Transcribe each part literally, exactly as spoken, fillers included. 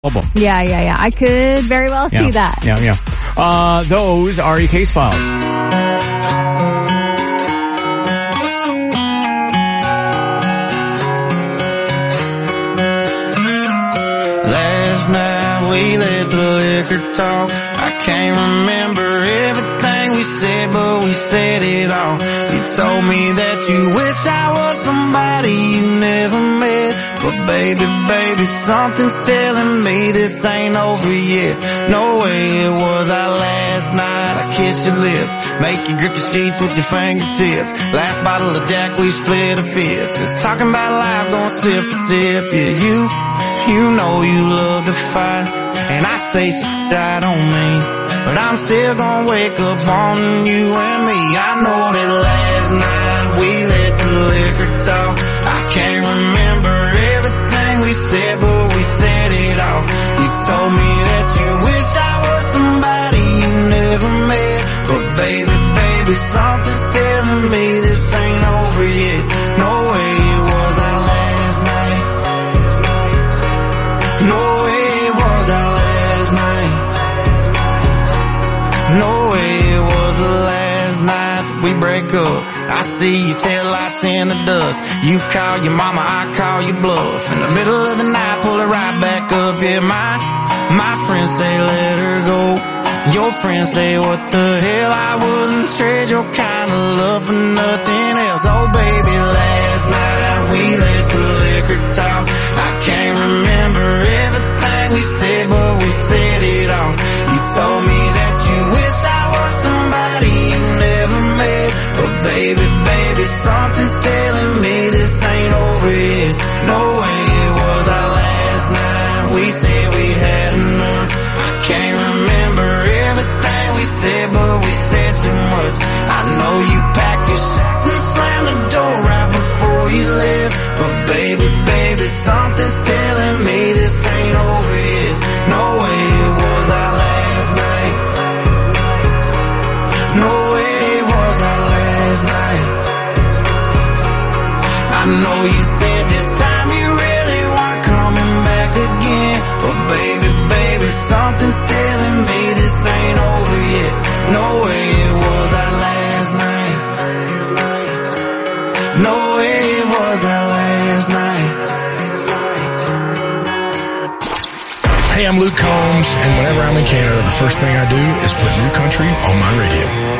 Yeah, yeah, yeah. I could very well yeah, see that. Yeah, yeah. Uh, those are your case files. Last night we let the liquor talk. I can't remember everything we said, but we said it all. You told me that you wish I was somebody you never met. But baby, baby, something's telling me this ain't over yet. No way it was our last night. I kissed your lips, make you grip the sheets with your fingertips. Last bottle of Jack, we split a fifth. Just talking about life, going sip for sip. Yeah, you, you know you love to fight, and I say shit I don't mean, but I'm still gonna wake up on you and me. I know that last night we let the liquor talk. I can't remember everything we said, but we said it all. You told me that you wish I was somebody you never met. But baby, baby, something's telling me this ain't over yet. No way it was our last night. No way it was our last night. No way it was the last night that we break up. I see your taillights in the dust. You call your mama, I call your bluff. In the middle of the night, pull it right back up. Yeah, my, my friends say let her go. Your friends say what the hell, I wouldn't trade your kind of love for nothing else. Oh baby, last night we let the liquor talk. I can't remember everything we said, but we said it all. You told me that you wish I was somebody you never met. But baby, baby, something's telling me this ain't over yet. No way it was our last night. We said we had enough. I can't remember everything we said, but we said too much. I know you packed your shit and slammed the door right before you left. But baby, baby, something's telling me this ain't over yet. No way it was our last night. No way it was our last night. I know you said this time you really weren't coming back again. But baby, baby, something's telling me this ain't over yet. No way it was our last night. No way it was our last night. Hey, I'm Luke Combs, and whenever I'm in Canada, the first thing I do is put New Country on my radio.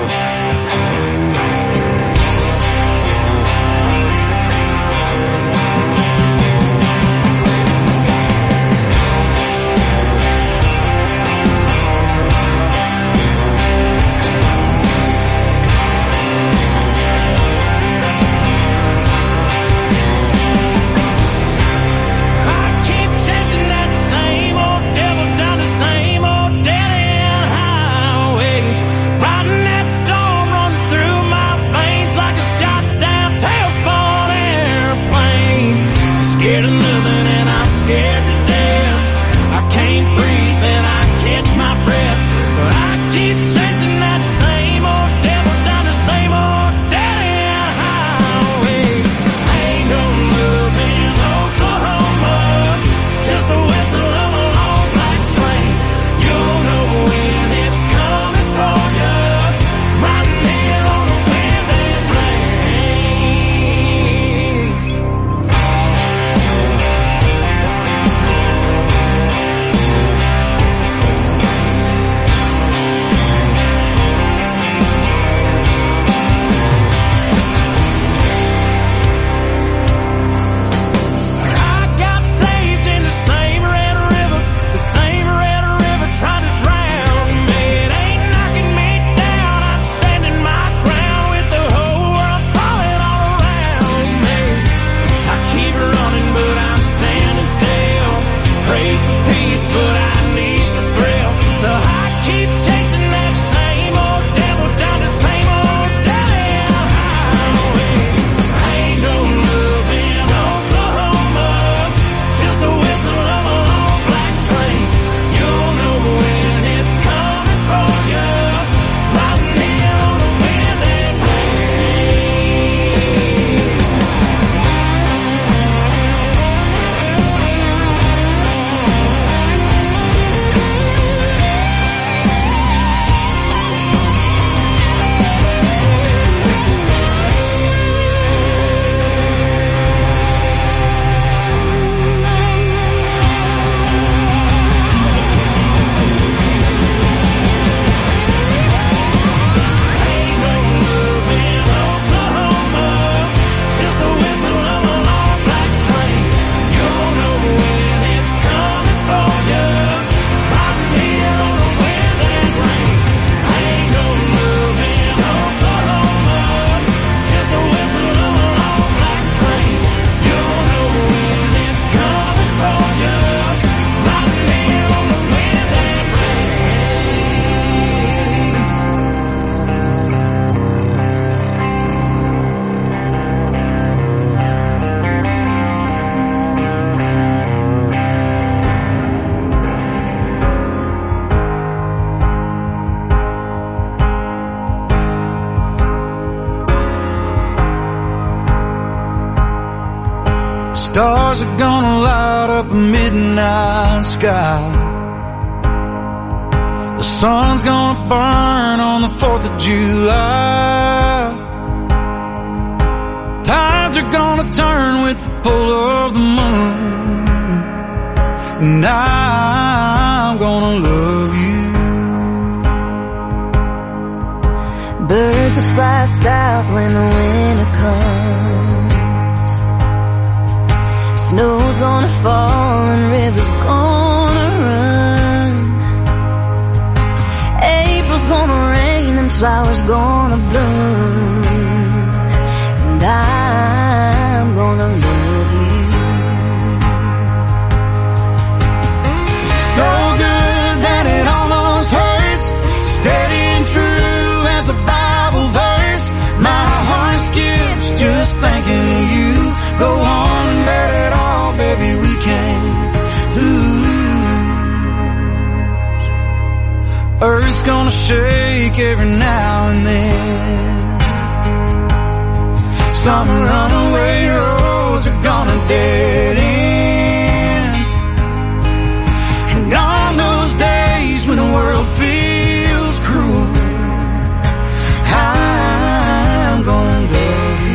Riding that Stars are gonna light up a midnight sky. The sun's gonna burn on the fourth of July. Tides are gonna turn with the pull of the moon. And I'm gonna love you. Birds will fly south when the winter comes. Snow's gonna fall and rivers gonna run. April's gonna rain and flowers gonna bloom. And I'm gonna love you. So good that it almost hurts. Steady and true as a Bible verse. My heart skips just thinking of you. Go on and bet it all, baby, we can't lose. Earth's gonna shake every now and then. Some runaway roads are gonna dead end. And on those days when the world feels cruel, I'm gonna love you.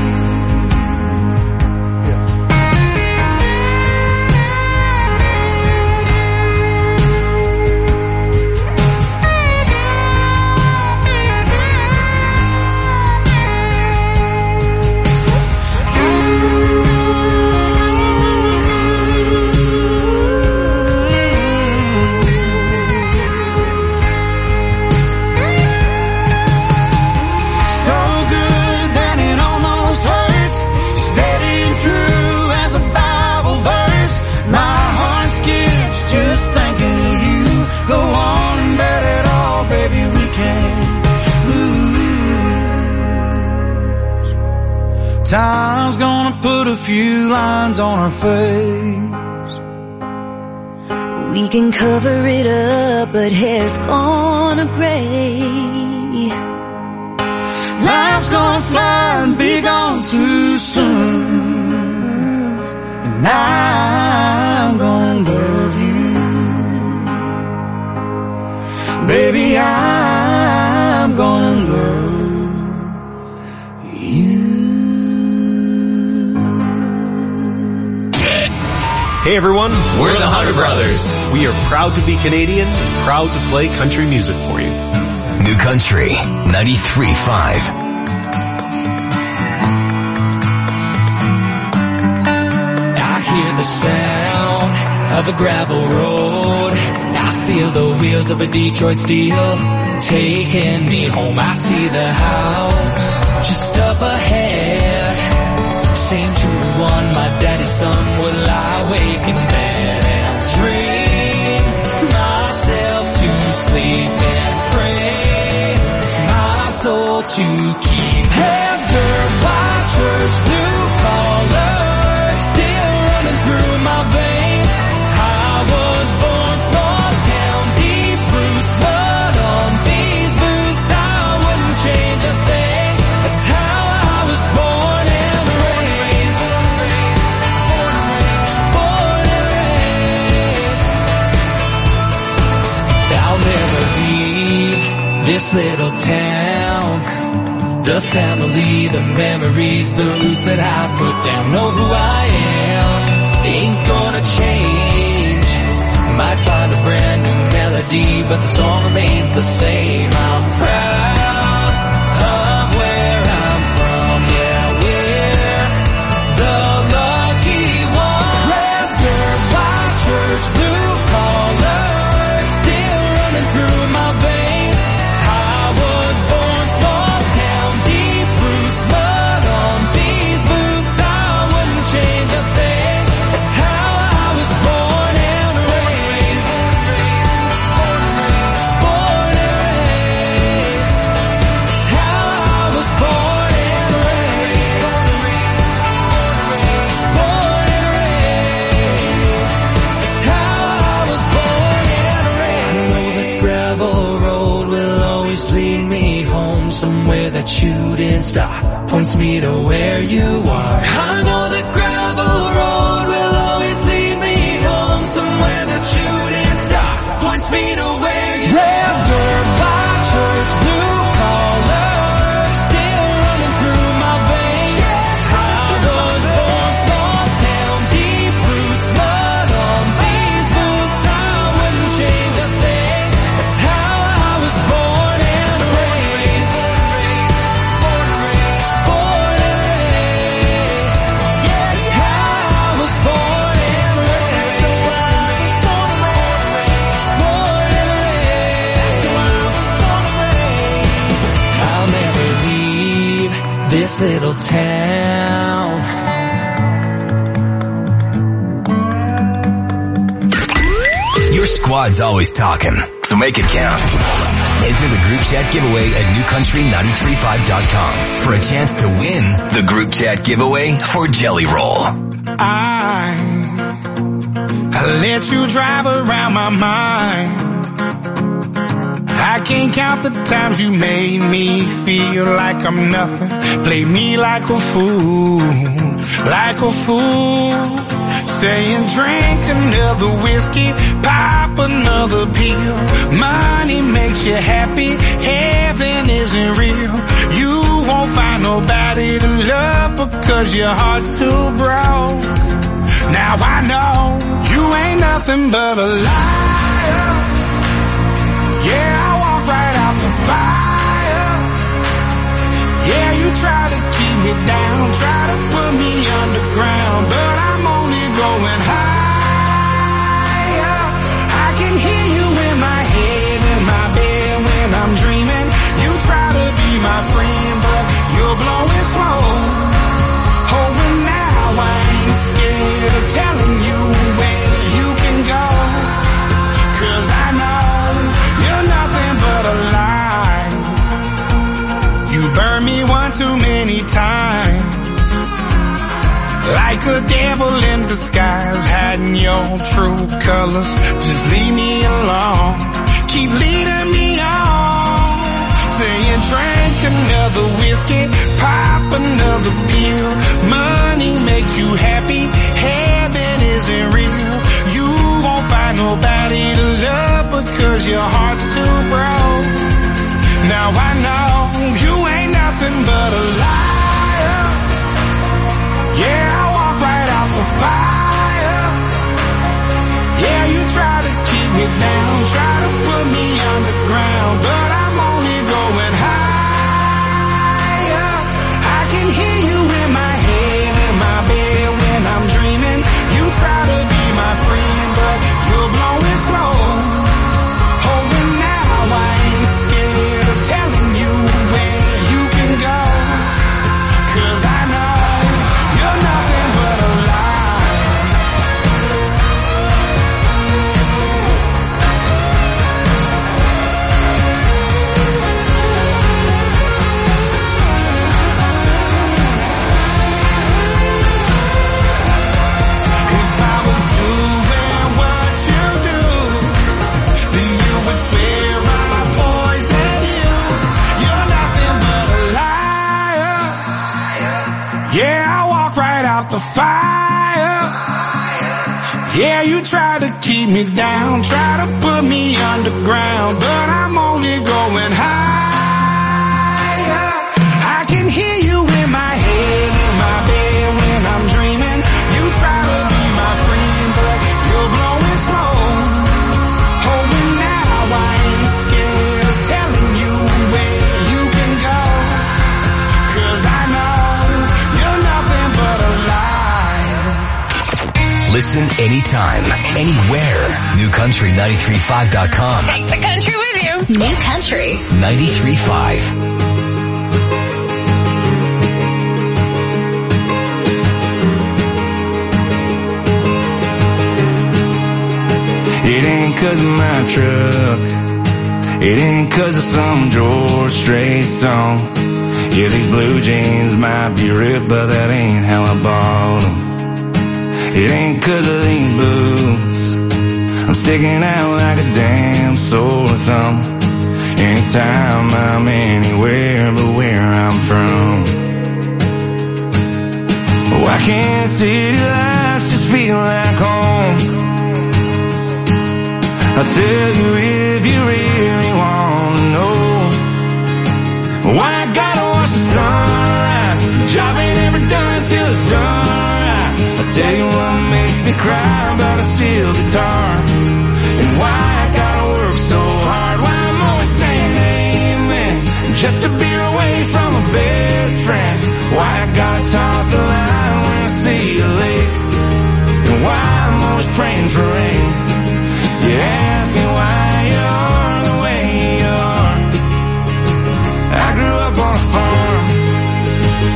Time's gonna put a few lines on our face. We can cover it up, but hair's gonna gray. Life's gonna fly and be gone too soon. And I'm gonna love you. Baby, I'm gonna love you. Hey everyone, we're the Hunter Brothers. We are proud to be Canadian and proud to play country music for you. New Country ninety-three point five. I hear the sound of a gravel road. I feel the wheels of a Detroit Steel taking me home. I see the house just up ahead. Same to one, my daddy's son would lie awake in bed and dream myself to sleep and pray my soul to keep. Entered by church blue collar, still running through my veins. I was born small town, deep roots, mud on these boots. I wouldn't change a thing. That's how I was born and raised. Born and raised. I'll never leave this little town. The family, the memories, the roots that I put down. Know who I am, ain't gonna change. Might find a brand new melody, but the song remains the same. I'm proud of where I'm from, yeah, we're the lucky ones. Lantern by church, blue collar, still running through my veins. I was born small town, deep roots, mud on these boots. I wouldn't change a thing. That's how I was born and raised. Born and raised. That's how I was born and raised. Born and raised. That's how I was born and raised. I know that gravel road will always lead me home, somewhere that you didn't stop, points me to where you are. I know that gravel road this little town. Your squad's always talking, so make it count. Enter the group chat giveaway at new country nine three five dot com for a chance to win the group chat giveaway for Jelly Roll. I, I let you drive around my mind. I can't count the times you made me feel like I'm nothing. Play me like a fool, like a fool. Saying drink another whiskey, pop another pill. Money makes you happy, heaven isn't real. You won't find nobody to love because your heart's too broke. Now I know you ain't nothing but a liar. Yeah, I walk right out the fire. Yeah, you try to keep me down, try to put me underground, but I'm only going higher. I can hear you in my head, in my bed when I'm dreaming. You try to be my friend, but you're blowing smoke. Oh, and now I ain't scared of telling you where you can go, 'cause I know you're nothing but a lie. You burned me one too many times, like a devil in disguise, hiding your true colors. Just leave me alone, keep leading me on. Saying drink another whiskey, pop another pill. Money makes you happy, heaven isn't real. You won't find nobody to love because your heart's too broke. Now I know you ain't nothing but a liar. Yeah, I walk right out the fire. Yeah, you try to keep me down, try to put me underground, but I'm only going higher. I can hear you in my head, in my bed when I'm dreaming. You try to be my friend, but you're blowing smoke. Oh, and now I ain't scared of telling you where you can go, 'cause I know you're nothing but a lie. If I was doing what you do, then you would swear I poisoned you. You're nothing but a liar. Yeah, I walk right out the fire. Yeah, you try to keep me down, try to put me underground, but I'm only going higher. I can hear you in my head, in my bed when I'm dreaming. You try to be my friend, but you're blowing smoke. Oh, and now I ain't scared of telling you where you can go, 'cause I know you're nothing but a lie. Listen anytime, anywhere. new country nine three five dot com. Take the country with you. New Country ninety-three point five. It ain't 'cause of my truck, it ain't 'cause of some George Strait song. Yeah, these blue jeans might be ripped, but that ain't how I bought them. It ain't 'cause of these boots, I'm sticking out like a damn sore thumb. Anytime I'm anywhere but where I'm from. Why can't city lights just feel like home? I'll tell you if you really want to know. Why I gotta watch the sunrise, the job ain't ever done till it's done right. I'll tell you what makes me cry about a steel guitar, and why I gotta work so hard, why I'm always saying amen just to be away from a best friend. Why I gotta toss the line when I see you late, and why I'm always praying for rain. You ask me why you're the way you are. I grew up on a farm,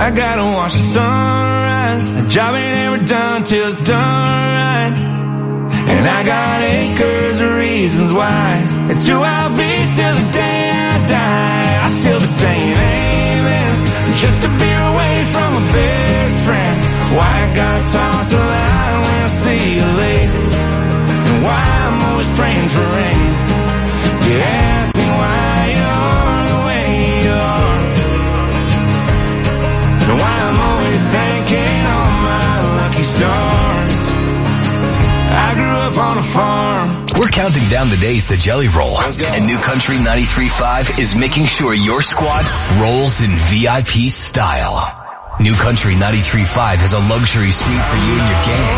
I gotta watch the sunrise. A job ain't ever done till it's done right. And I got acres of reasons why. It's who I'll be till the day I die. I still be saying amen, just to be away from my best friend. Why I gotta toss the line when I see you late, and why I'm always praying for rain. You ask me why you're the way you are, and why I'm always thanking all my lucky stars. I grew up on a farm. We're counting down the days to Jelly Roll, and New Country ninety-three point five is making sure your squad rolls in V I P style. New Country ninety-three point five has a luxury suite for you and your gang.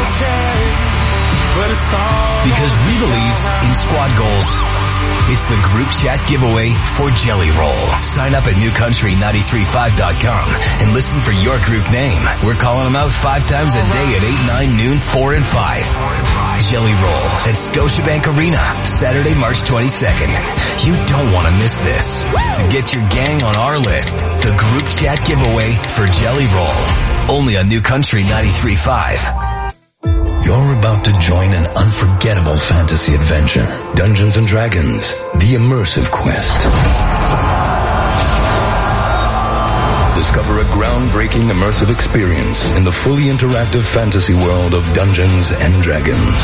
Because we believe in squad goals. It's the group chat giveaway for Jelly Roll. Sign up at new country nine three five dot com and listen for your group name. We're calling them out five times a day at eight, nine, noon, four, and five. Jelly Roll at Scotiabank Arena, Saturday, March twenty-second. You don't want to miss this. To get your gang on our list, the group chat giveaway for Jelly Roll. Only on New Country ninety-three point five. You're about to join an unforgettable fantasy adventure. Dungeons and Dragons, the immersive quest. Discover a groundbreaking immersive experience in the fully interactive fantasy world of Dungeons and Dragons.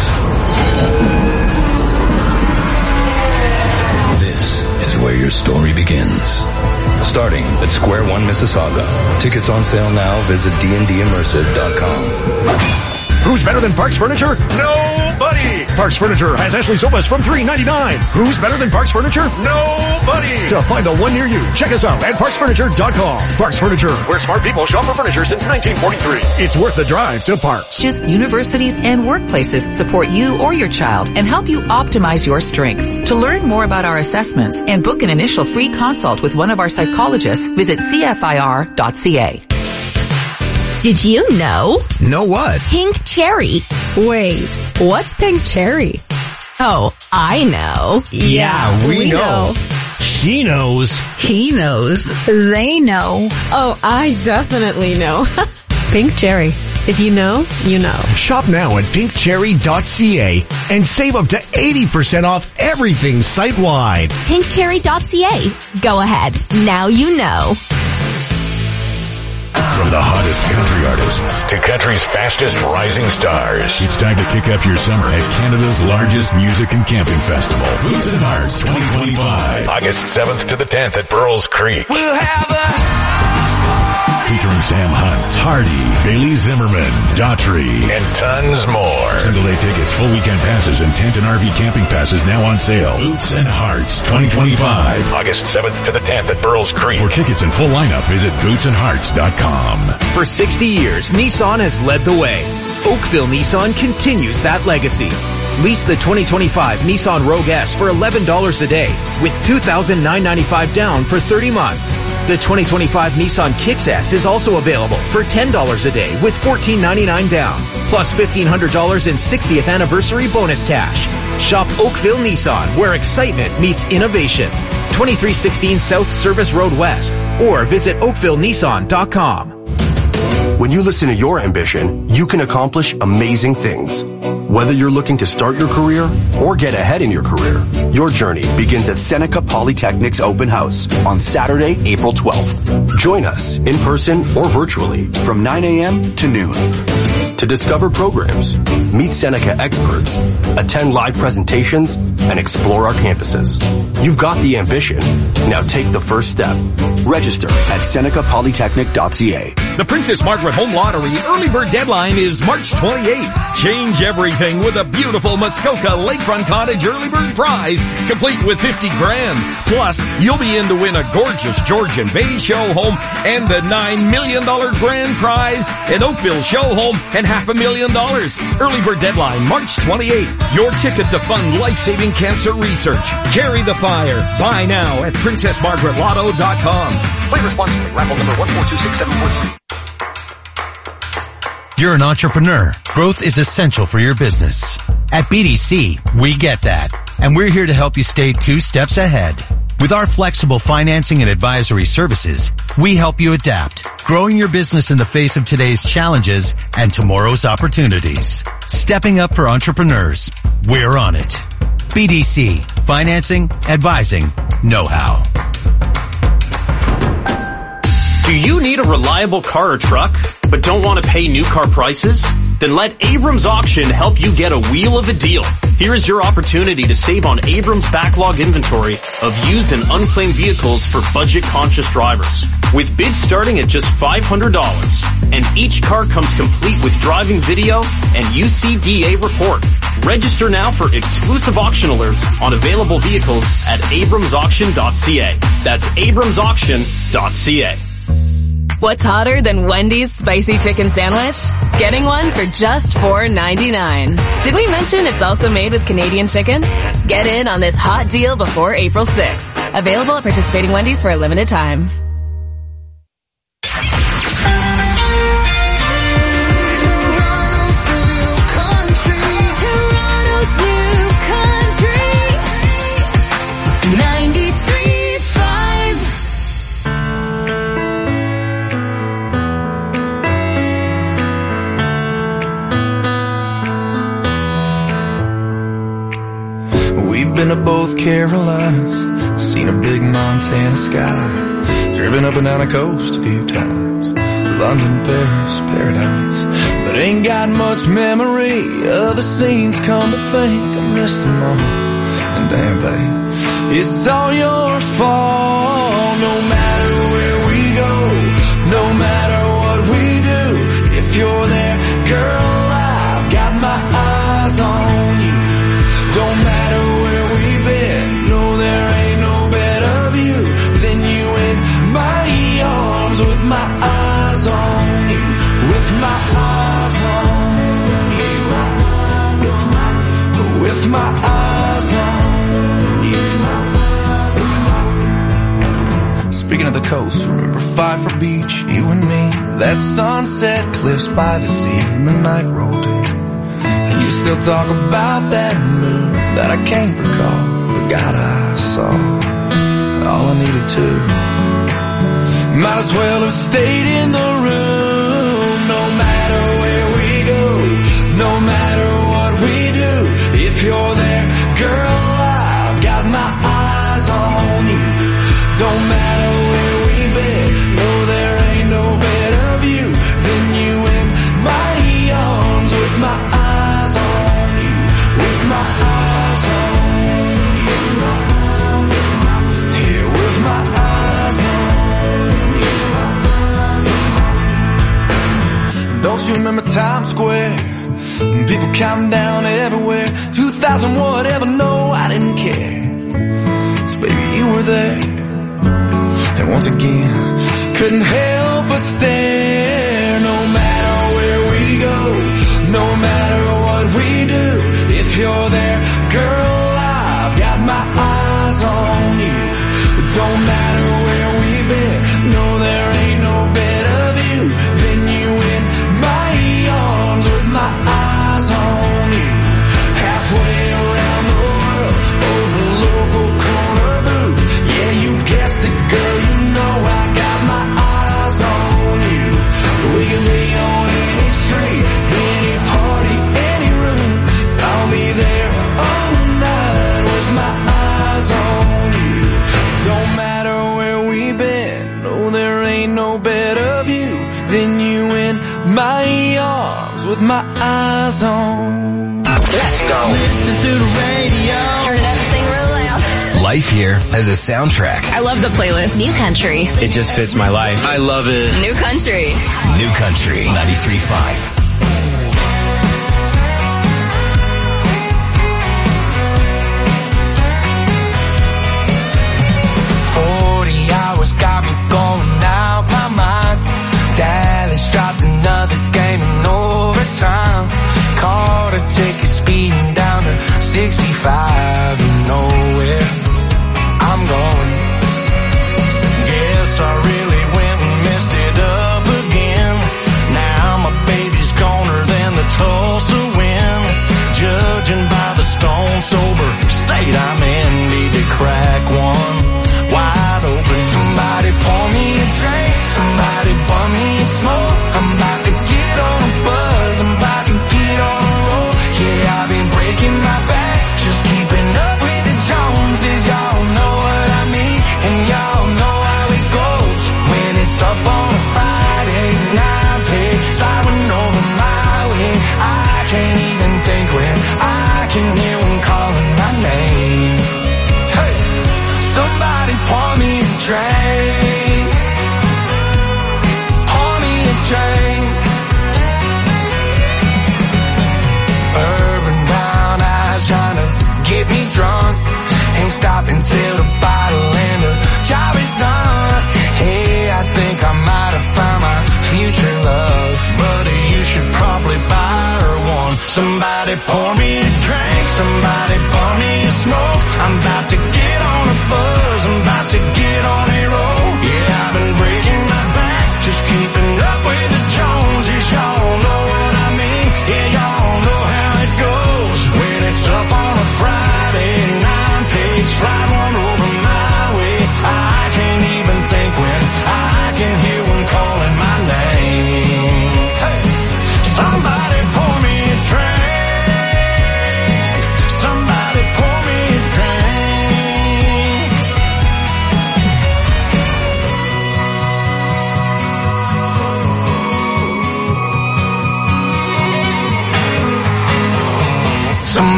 This is where your story begins. Starting at Square One, Mississauga. Tickets on sale now. Visit d n d immersive dot com. Who's better than Parks Furniture? Nobody! Parks Furniture has Ashley sofas from three ninety-nine. Who's better than Parks Furniture? Nobody! To find the one near you, check us out at parks furniture dot com. Parks Furniture, where smart people shop for furniture since nineteen forty-three. It's worth the drive to Parks. Just universities and workplaces support you or your child and help you optimize your strengths. To learn more about our assessments and book an initial free consult with one of our psychologists, visit c f i r dot c a. Did you know? Know what? Pink cherry. Wait, what's pink cherry? Oh, I know. Yeah, we, we know. know. She knows. He knows. They know. Oh, I definitely know. Pink cherry. If you know, you know. Shop now at pink cherry dot c a and save up to eighty percent off everything site-wide. pink cherry dot c a. Go ahead. Now you know. From the hottest country artists to country's fastest rising stars, it's time to kick up your summer at Canada's largest music and camping festival, Boots and Hearts twenty twenty-five. August seventh to the tenth at Burles Creek. We'll have a featuring Sam Hunt, Hardy, Bailey Zimmerman, Daughtry, and tons more. Single day tickets, full weekend passes, and tent and R V camping passes now on sale. Boots and Hearts twenty twenty-five. August seventh to the tenth at Burles Creek. For tickets and full lineup, visit boots and hearts dot com. For sixty years, Nissan has led the way. Oakville Nissan continues that legacy. Lease the twenty twenty-five Nissan Rogue S for eleven dollars a day with two thousand nine hundred ninety-five dollars down for thirty months. The twenty twenty-five Nissan Kicks S is also available for ten dollars a day with fourteen ninety-nine down, plus fifteen hundred dollars in sixtieth anniversary bonus cash. Shop Oakville Nissan, where excitement meets innovation. twenty-three sixteen South Service Road West, or visit oakville nissan dot com. When you listen to your ambition, you can accomplish amazing things. Whether you're looking to start your career or get ahead in your career, your journey begins at Seneca Polytechnic's open house on Saturday, April twelfth. Join us in person or virtually from nine a.m. to noon. To discover programs, meet Seneca experts, attend live presentations, and explore our campuses. You've got the ambition. Now take the first step. Register at seneca polytechnic dot c a. The Princess Margaret Home Lottery early bird deadline is March twenty-eighth. Change everything with a beautiful Muskoka Lakefront Cottage early bird prize, complete with fifty grand. Plus, you'll be in to win a gorgeous Georgian Bay show home and the nine million dollars grand prize, an Oakville show home, and half a million dollars. Early bird deadline March twenty-eighth. Your ticket to fund life-saving cancer research. Carry the fire. Buy now at princess margaret lotto dot com. Play responsibly. Raffle number one four two six seven four three. You're an entrepreneur. Growth is essential for your business. At B D C, we get that. And we're here to help you stay two steps ahead. With our flexible financing and advisory services, we help you adapt, growing your business in the face of today's challenges and tomorrow's opportunities. Stepping up for entrepreneurs. We're on it. B D C. Financing, advising, know-how. Do you need a reliable car or truck, but don't want to pay new car prices? Then let Abrams Auction help you get a wheel of a deal. Here is your opportunity to save on Abrams' backlog inventory of used and unclaimed vehicles for budget-conscious drivers. With bids starting at just five hundred dollars, and each car comes complete with driving video and U C D A report. Register now for exclusive auction alerts on available vehicles at abrams auction dot c a. That's abrams auction dot c a. What's hotter than Wendy's spicy chicken sandwich? Getting one for just four ninety-nine. Did we mention it's also made with Canadian chicken? Get in on this hot deal before April sixth. Available at participating Wendy's for a limited time. Been to both Carolinas, seen a big Montana sky, driven up and down the coast a few times, London, Paris, paradise, but ain't got much memory of the scenes. Come to think, I missed them all, and damn babe, it's all your fault. No matter where we go, no matter what we do, if you're there, girl, I've got my eyes on you. Don't matter where we've been, no, there ain't no better view than you in my arms, with my eyes on you, with my eyes on you, with my eyes on you. Speaking of the coast, remember Pfeiffer Beach, you and me, that sunset cliffs by the sea, and the night rolled in. You still talk about that moon that I can't recall, but God, I saw all I needed to. Might as well have stayed in the room. No matter where we go, no matter what we do, if you're there, girl, I've got my eyes on you. Don't matter where we've been, no, there ain't no better view than you in my arms, with my eyes. With my eyes on you, here with my eyes on you. Don't you remember Times Square? People counting down everywhere. two thousand whatever, no, I didn't care. So baby, you were there. And once again, couldn't help but stare. No matter where we go, no matter what we do, if you're there, girl, I've got my eyes on you. Don't matter where we've been, no, there ain't no better view than you in my arms, with my eyes on you. Halfway around the world, over local corner booth. Yeah, you guessed it, girl, you know I got my eyes on you. We can be on any street, any party, any room. I'll be there all night with my eyes on you. Don't matter where we've been, no, there ain't no better view than you in my arms, with my eyes on. Let's go. Listen to the radio. Turn it up and sing real loud. Life here has a soundtrack. I love the playlist. New Country. It just fits my life. I love it. New Country. New Country ninety-three point five. Got me going out my mind. Dallas dropped another game in overtime. Caught a ticket speeding down to sixty-five. You know where I'm going. Guess I really went and messed it up again. Now my baby's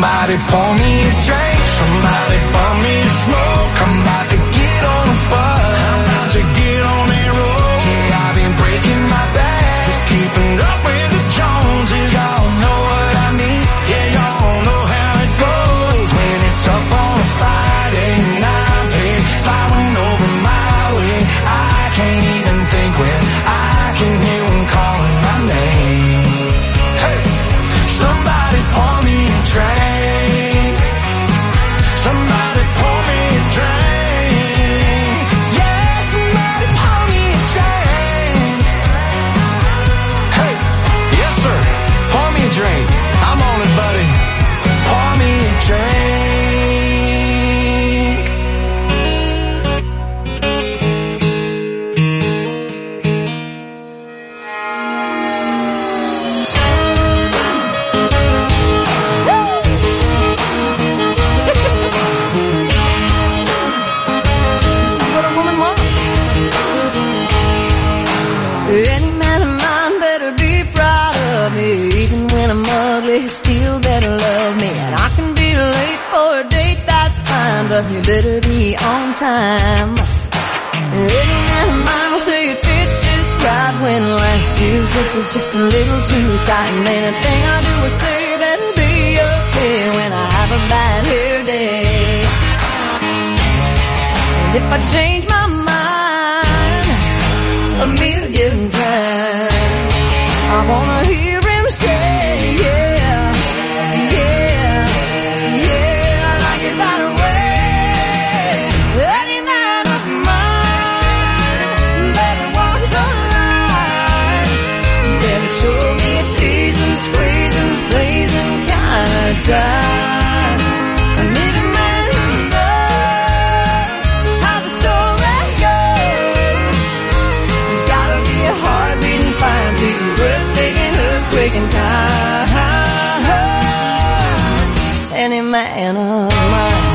Somebody pour me a drink, somebody pour me a smoke. I'm about to get on a bus, I'm about to get on that road. Yeah, I've been breaking my back, just keeping up with the Joneses. Y'all know what I mean, yeah, y'all know how it goes. When it's up on a Friday night, babe, sliding over my way. I can't even think when I can hear them calling my name. Hey, somebody pour me a drink, somebody pour me a drink. Yeah, somebody pour me a drink. Hey, yes sir, pour me a drink. I'm on it, buddy. Pour me a drink. Any man of mine better be proud of me. Even when I'm ugly, he still better love me. And I can be late for a date, that's fine, but you better be on time. Any man of mine will say it fits just right when last year's this is just a little too tight. And anything I do or say better be okay when I have a bad hair day. And if I change my mind a million times, I wanna hear him say, yeah, yeah, yeah, I like it that way. Any man of mine better walk the line, better show me a teasing, squeezing, blazing kind of time. I need a man who knows how the story goes. He's gotta be a heart-beating, fine, seeking, breathtaking, earthquaking kind. Any man of mine.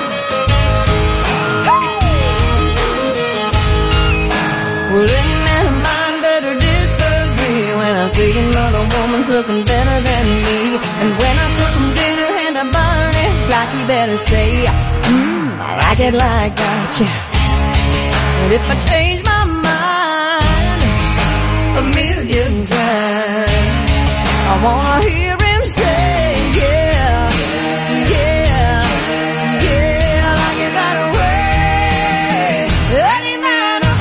Well, any man of mine better disagree when I see another woman's looking better than me. And when I cook him dinner and I burn it black, he better say, mmm, I like it like that, yeah. And if I change my mind a million times, I wanna hear him say, yeah, yeah, yeah, I like it that way. Any man of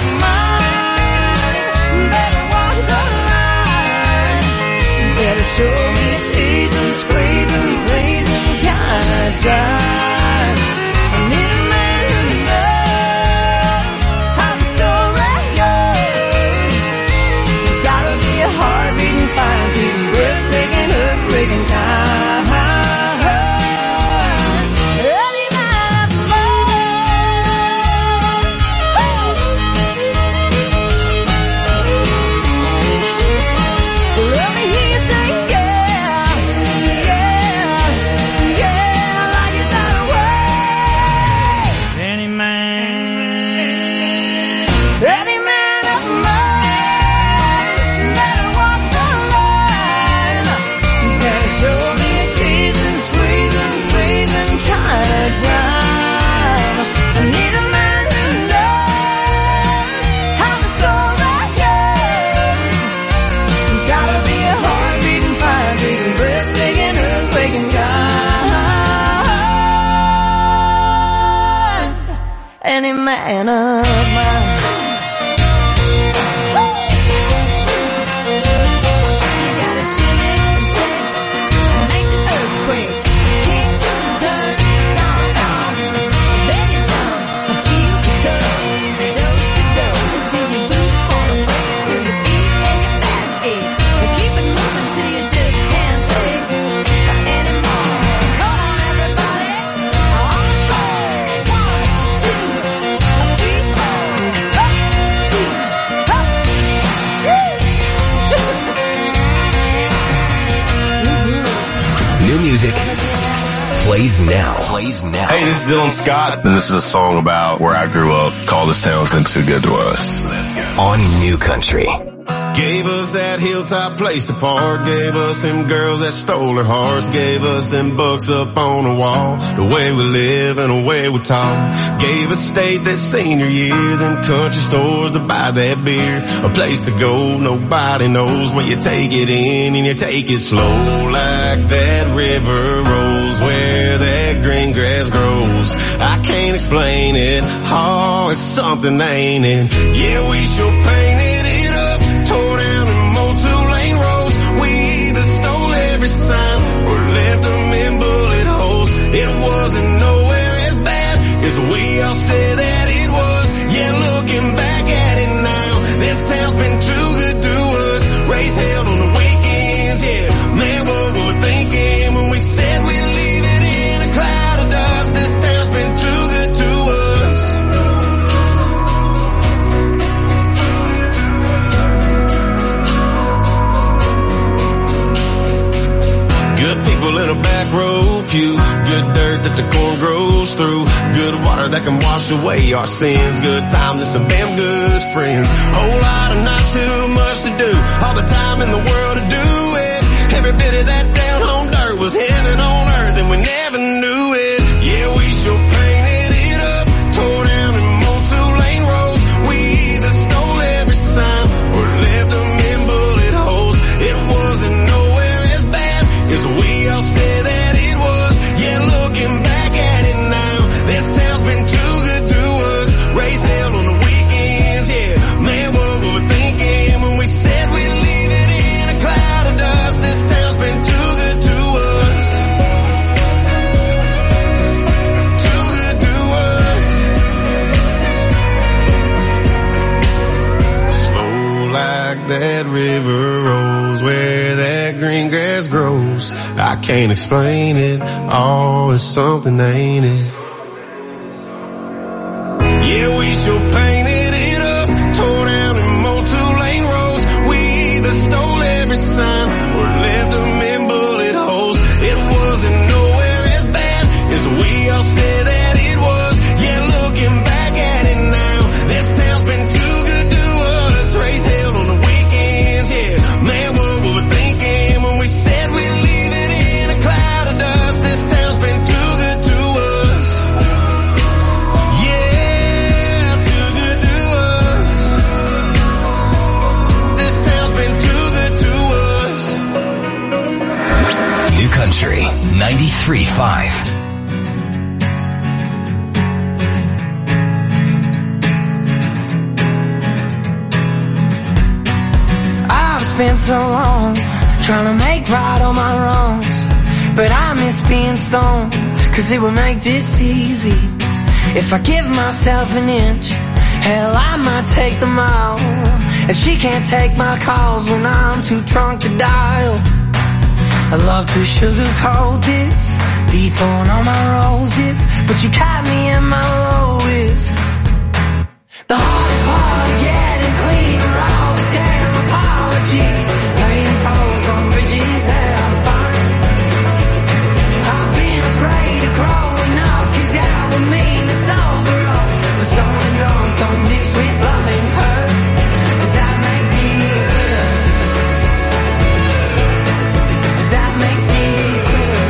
mine better walk the line, better show me a teasing, squeezing, blazing kind of time. I need a man who knows how the story goes. He's gotta be a heart-beating, fine, seeking, breathtaking, earthquaking kind. Any man of mine. Let me hear you say, yeah, yeah, yeah, I like it that way. Any man, any man of mine better walk the line, better show me a teasing, squeezing, pleasing kind of time. I need a man who knows how the story goes. He's gotta be a heart-beating, fine, seeking, breathtaking, earthquaking kind. Any man of mine. You gotta shimmy, shake, make the earthquake, kick, turn, stomp, stomp. Then you jump, feel the tug, dose to dose, till your boots wanna break, till your feet and your back ache. But keep it moving till you just can't take anymore. Come on, everybody, on the floor. One, two, three, four. Up, two, up. New music plays now. Plays now. Hey, this is Dylan Scott, and this is a song about where I grew up. Call This Town's Been Too Good to Us. On New Country. Gave us that hilltop place to park. Gave us them girls that stole her hearts. Gave us them books up on the wall. The way we live and the way we talk. Gave us state that senior year. Them country stores to buy that beer. A place to go nobody knows where you take it in and you take it slow. Like that river rolls where that green grass grows. I can't explain it. Oh, it's something, ain't it? Yeah, we sure painted it up. Tore down and mowed two-lane roads. We either stole every sign or left them in bullet holes. It wasn't nowhere as bad as we all said that it was. Yeah, looking back at it now, this town's been too good to us. Raised hell on the weekends, yeah. Man, what we were thinking when we said we'd leave it in a cloud of dust. This town's been too good to us. Good people in a back row pew. Good dirt that the corn grows through. Good water that can wash away our sins. Good times and some damn good friends. Whole lot of not too much to do. All the time in the world to do it. Every bit of that down home dirt was heaven on earth and we never knew it. Yeah, we sure painted it up. Tore down and mowed two-lane roads. We either stole every sign or left them in bullet holes. It wasn't nowhere as bad as we all said that it was. Yeah, looking back at it now, this town's been too good to us. Raised hell on the weekends, yeah. Man, what we were thinking when we said we'd leave it in a cloud of dust. This town's been too good to us. Too good to us. Slow like that river rolls where that green grass grows. I can't explain it. Oh, it's something, ain't it? Yeah, we sure painted it up. Tore down and mowed two-lane roads. We either stole every sign or left them in bullet holes. It wasn't nowhere as bad as we all said that it was. Yeah, looking back at it now, this town's been too good to us. Raised hell on the weekends, yeah. Man, what we were thinking when we said we'd leave it in a cloud of dust. This town's been too good to us. Yeah, too good to us. This town's been too good to us. New Country ninety-three point five. I've spent so long trying to make right all my wrongs, but I miss being stoned, cause it would make this easy. If I give myself an inch, hell, I might take the mile. And she can't take my calls when I'm too drunk to dial. I love to sugarcoat this, dethorn all my roses, but you caught me at my lowest. The hardest part of getting clean are all the damn apologies, paying tolls on bridges that I burned. I've been afraid of growing up, cause that would mean to sober up. But stoned and drunk don't mix with love and hurt. Does that make me bitter? Does that make me bitter?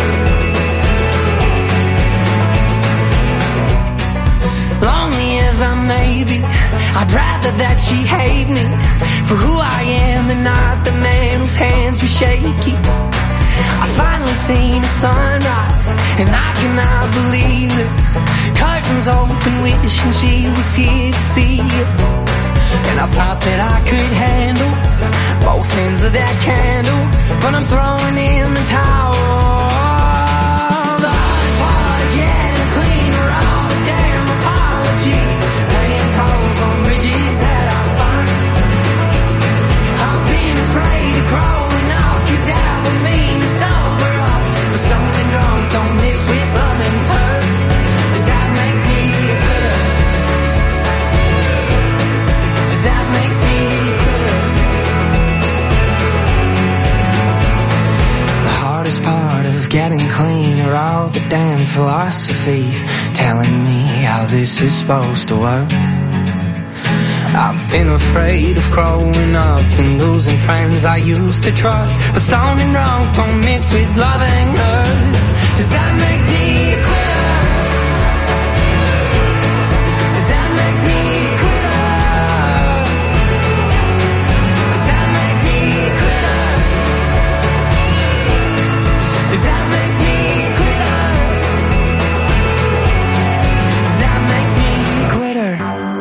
Lonely as I may be, I'd rather that she hate me for who I am and not the man whose hands were shaky. I finally seen the sunrise and I cannot believe it. Curtains open, wishing she was here to see it. And I thought that I could handle both ends of that candle, but I'm throwing in the towel. The hard part of getting clean are all the damn apologies, paying tolls on bridges that I burned. I've been afraid of growing up, cause that would mean to sober up. But stoned and drunk don't mix with love and hurt. Does that make me bitter? Does that make me bitter? The hardest part of getting clean are all the damn philosophies telling me how this is supposed to work. I've been afraid of growing up and losing friends I used to trust. But stone and rock don't mix with loving her. Does that make me a quitter? Does that make me a quitter? Does that make me a quitter? Does that make me a quitter? Does that make me a quitter?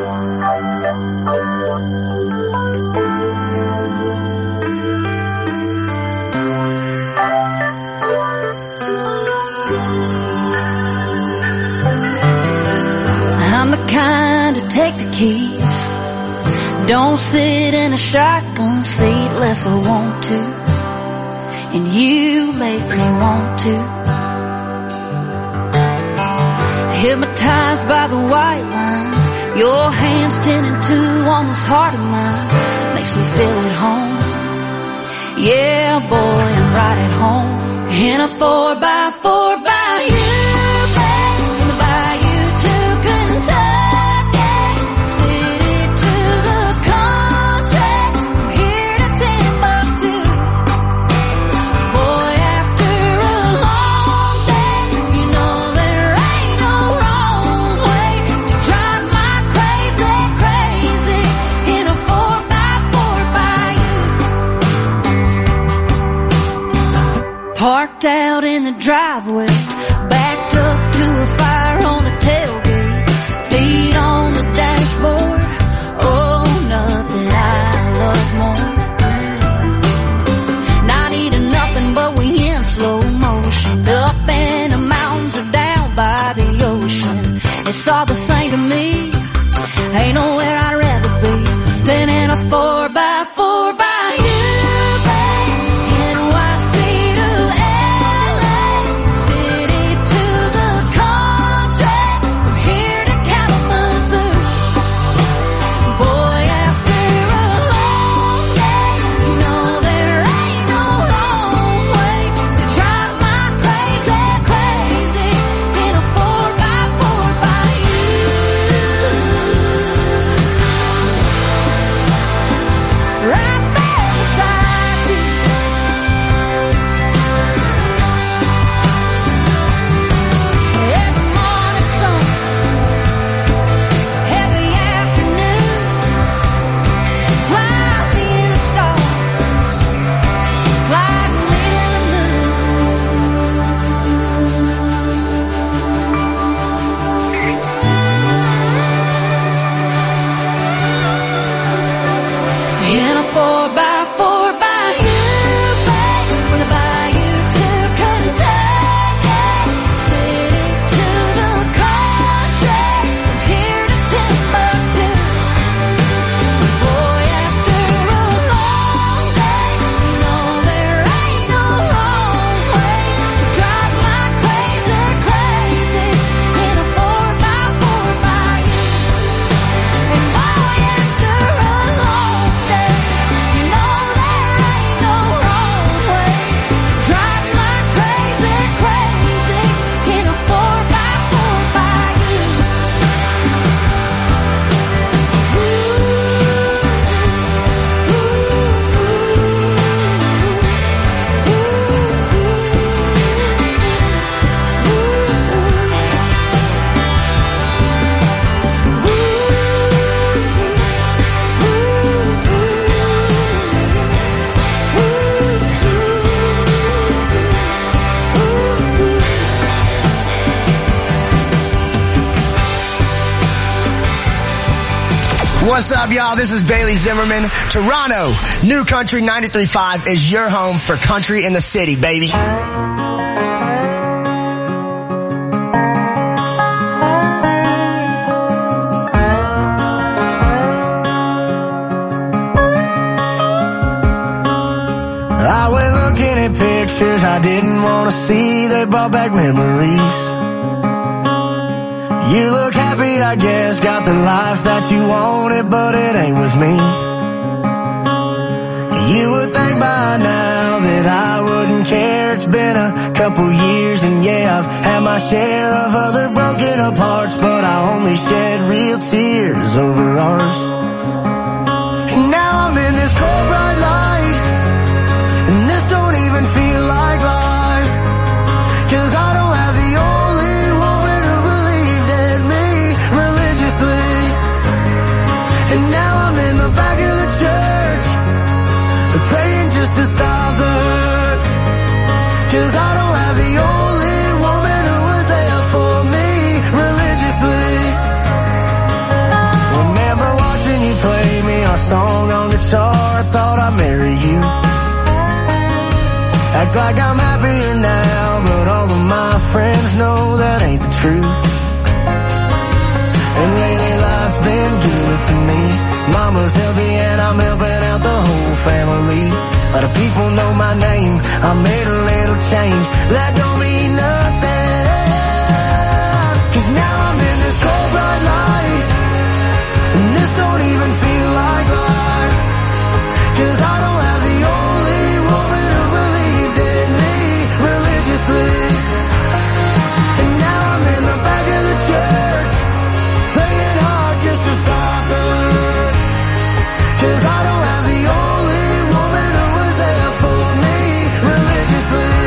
I'm the kind to take the keys, don't sit in a shotgun seat unless I want to, and you make me want to. Hypnotized by the white lines, your hands ten and two on this heart of mine, makes me feel at home. Yeah, boy, I'm right at home in a four by four by you, babe, from the bayou to Kentucky, city to the country, from here to Timbuktu. Boy, after a long day, you know there ain't no wrong way to drive my crazy, crazy in a four by four by you. Parked out in the driveway, backed up to a fire on the tailgate, feet on the dashboard. Oh, nothing I love more. Not eating nothing, but we in slow motion, up in the mountains or down by the ocean. It's all the same to me. Ain't nowhere I'd rather be than in a four by four by you. What's up, y'all? This is Bailey Zimmerman. Toronto, New Country ninety-three point five is your home for country in the city, baby. I went looking at pictures I didn't want to see. They brought back memories. You look happy, I guess, got the life that you wanted, but it ain't with me. You would think by now that I wouldn't care. It's been a couple years and yeah, I've had my share of other broken apart, but I only shed real tears over ours. And now I'm in this cold bright light, and this don't even feel like life, 'cause I don't have the only woman who believed in me religiously. And now I'm in the back of the church, praying just to stop the hurt, 'cause I don't have the only woman who was there for me religiously. Remember watching you play me our song on guitar, I thought I'd marry you. Act like I'm happier now, but all of my friends know that ain't the truth. And lately life's been good to me. Mama's healthy and I'm helping out the whole family. A lot of people know my name, I made a little change, that don't mean nothing. 'Cause now I'm in this cold bright light, and this don't even feel like life, 'cause I don't have the only woman who believed in me religiously. And now I'm in the back of the church, praying hard just to stop the hurt, 'cause I don't have the only woman who was there for me religiously.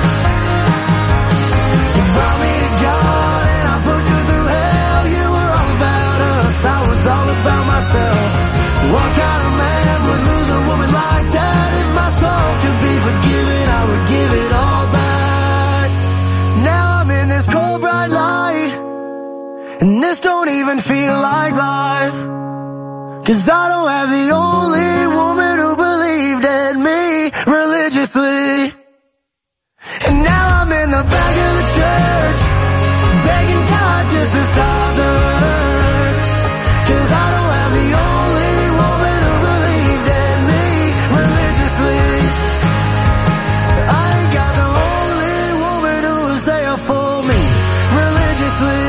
You brought me to God and I put you through hell. You were all about us, I was all about myself. What kind of man would lose a woman like that? If my soul could be forgiven, I would give it all back. Now I'm in this cold bright light, and this don't even feel like life, 'cause I don't have the only woman who believed in me religiously. And now I'm in the back of the church, begging God just to stop the hurt, 'cause I don't have the only woman who believed in me religiously. I ain't got the only woman who was there for me religiously.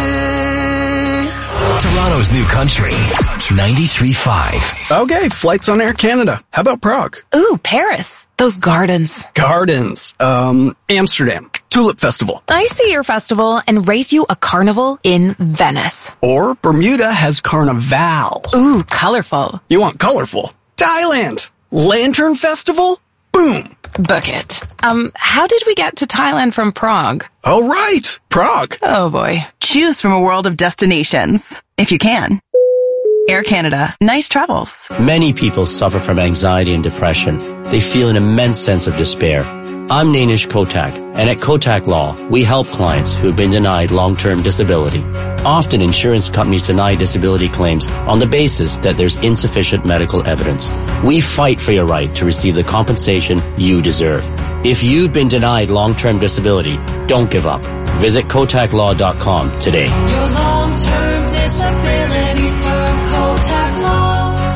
Toronto's new country, ninety-three point five. Okay, flights on Air Canada. How about Prague? Ooh, Paris. Those gardens. Gardens. Um, Amsterdam. Tulip Festival. I see your festival and race you a carnival in Venice. Or Bermuda has Carnival. Ooh, colorful. You want colorful? Thailand. Lantern Festival? Boom. Book it. Um, how did we get to Thailand from Prague? Oh, right. Prague. Oh, boy. Choose from a world of destinations, if you can. Air Canada. Nice travels. Many people suffer from anxiety and depression. They feel an immense sense of despair. I'm Nainish Kotak, and at Kotak Law, we help clients who have been denied long-term disability. Often insurance companies deny disability claims on the basis that there's insufficient medical evidence. We fight for your right to receive the compensation you deserve. If you've been denied long-term disability, don't give up. Visit kotak law dot com today. Your long-term disability firm, Kotak Law.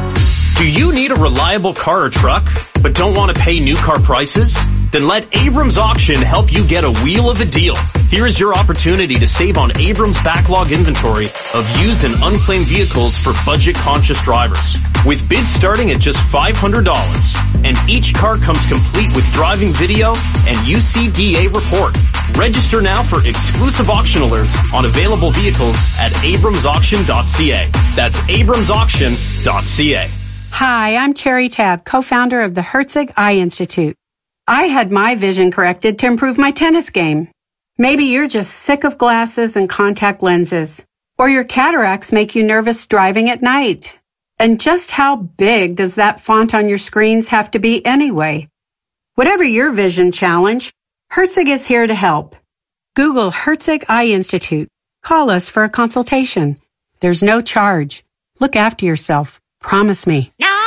Do you need a reliable car or truck, but don't want to pay new car prices? Then let Abrams Auction help you get a wheel of a deal. Here's your opportunity to save on Abrams' backlog inventory of used and unclaimed vehicles for budget-conscious drivers. With bids starting at just five hundred dollars, and each car comes complete with driving video and U C D A report. Register now for exclusive auction alerts on available vehicles at abrams auction dot c a. That's abrams auction dot c a. Hi, I'm Cherry Tab, co-founder of the Herzig Eye Institute. I had my vision corrected to improve my tennis game. Maybe you're just sick of glasses and contact lenses, or your cataracts make you nervous driving at night. And just how big does that font on your screens have to be anyway? Whatever your vision challenge, Herzig is here to help. Google Herzig Eye Institute. Call us for a consultation. There's no charge. Look after yourself. Promise me.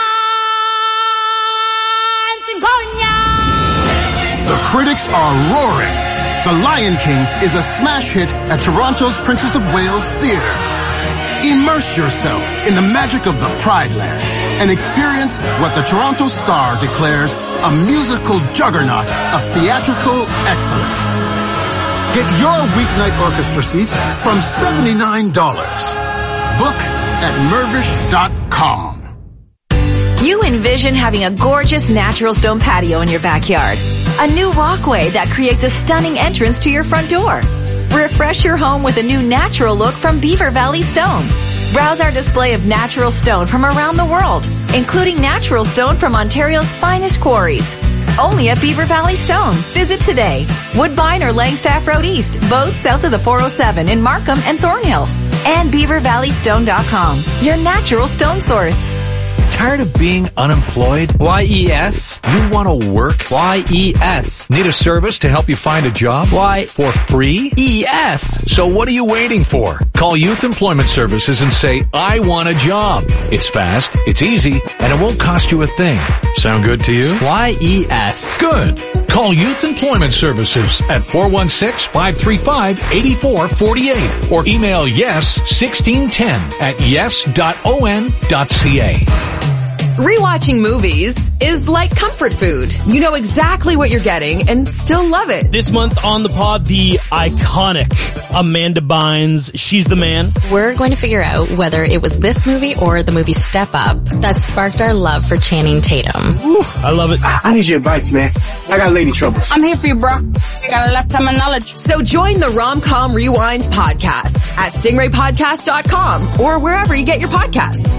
The critics are roaring. The Lion King is a smash hit at Toronto's Princess of Wales Theatre. Immerse yourself in the magic of the Pride Lands and experience what the Toronto Star declares a musical juggernaut of theatrical excellence. Get your weeknight orchestra seats from seventy-nine dollars. Book at mervish dot com. You envision having a gorgeous natural stone patio in your backyard. A new walkway that creates a stunning entrance to your front door. Refresh your home with a new natural look from Beaver Valley Stone. Browse our display of natural stone from around the world. including natural stone from Ontario's finest quarries. Only at Beaver Valley Stone. Visit today. Woodbine or Langstaff Road East, both south of the four oh seven in Markham and Thornhill. And beaver valley stone dot com, your natural stone source. Tired of being unemployed? Y E S. You want to work? Y E S. Need a service to help you find a job? Why? For free? E S. So what are you waiting for? Call Youth Employment Services and say, I want a job. It's fast, it's easy, and it won't cost you a thing. Sound good to you? Y E S. Good. Call Youth Employment Services at four one six, five three five, eight four four eight or email yes sixteen ten at yes dot on dot c a. Rewatching movies is like comfort food. You know exactly what you're getting and still love it. This month on the pod, the iconic Amanda Bynes. She's the man. We're going to figure out whether it was this movie or the movie Step Up that sparked our love for Channing Tatum. Ooh, I love it. I need your advice, man. I got lady trouble. I'm here for you, bro. I got a lifetime of knowledge. So join the Rom-Com Rewind podcast at stingray podcast dot com or wherever you get your podcasts.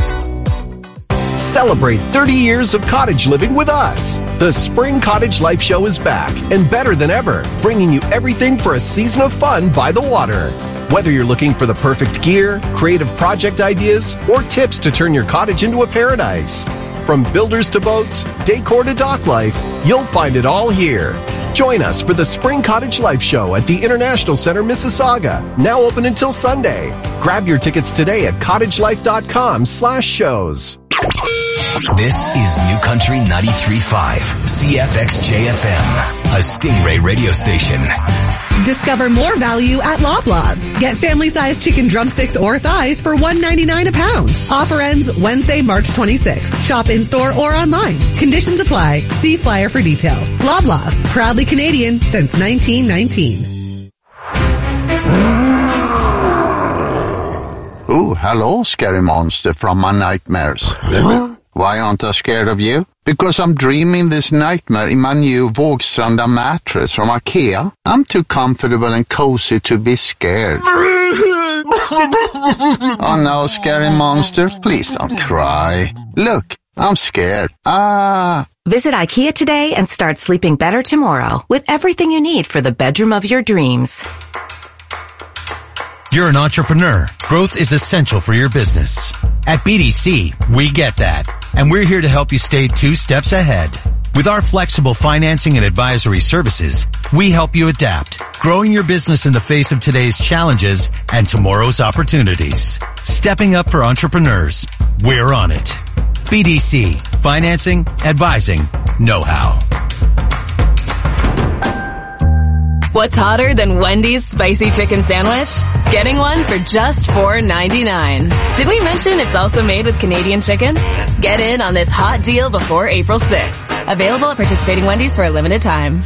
Celebrate thirty years of cottage living with us. The Spring Cottage Life Show is back and better than ever, bringing you everything for a season of fun by the water. Whether you're looking for the perfect gear, creative project ideas, or tips to turn your cottage into a paradise. From builders to boats, decor to dock life, you'll find it all here. Join us for the Spring Cottage Life Show at the International Center, Mississauga. Now open until Sunday. Grab your tickets today at cottagelife.com slash shows. This is New Country ninety-three point five, C F X J F M, a Stingray radio station. Discover more value at Loblaws. Get family-sized chicken drumsticks or thighs for one ninety-nine a pound. Offer ends Wednesday, March twenty-sixth. Shop in-store or online. Conditions apply. See flyer for details. Loblaws, proudly Canadian since nineteen nineteen. Ooh, hello, scary monster from my nightmares. Why aren't I scared of you? Because I'm dreaming this nightmare in my new Vågstranda mattress from IKEA. I'm too comfortable and cozy to be scared. Oh no, scary monster, please don't cry. Look, I'm scared. Ah. Visit IKEA today and start sleeping better tomorrow with everything you need for the bedroom of your dreams. You're an entrepreneur. Growth is essential for your business. At B D C, we get that. And we're here to help you stay two steps ahead. With our flexible financing and advisory services, we help you adapt, growing your business in the face of today's challenges and tomorrow's opportunities. Stepping up for entrepreneurs. We're on it. B D C. Financing, advising, know-how. What's hotter than Wendy's spicy chicken sandwich? Getting one for just four ninety-nine. Did we mention it's also made with Canadian chicken? Get in on this hot deal before April sixth. Available at participating Wendy's for a limited time.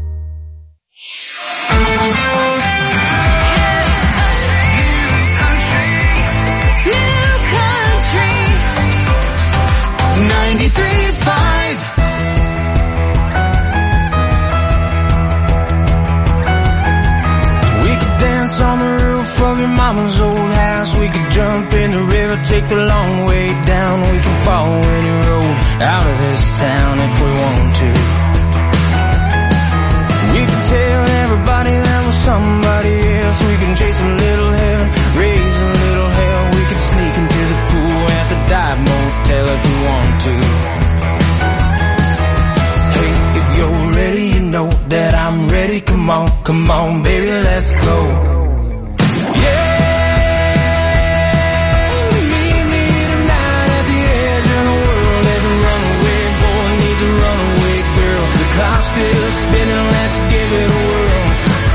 ninety-three point five Dance on the roof of your mama's old house. We could jump in the river, take the long way down. We can follow any road out of this town if we want to. We can tell everybody there was somebody else. We can chase a little heaven, raise a little hell. We could sneak into the pool at the dive motel if we want to. Hey, if you're ready, you know that I'm ready. Come on, come on, baby, let's go. Clock's still spinning, let's give it a whirl.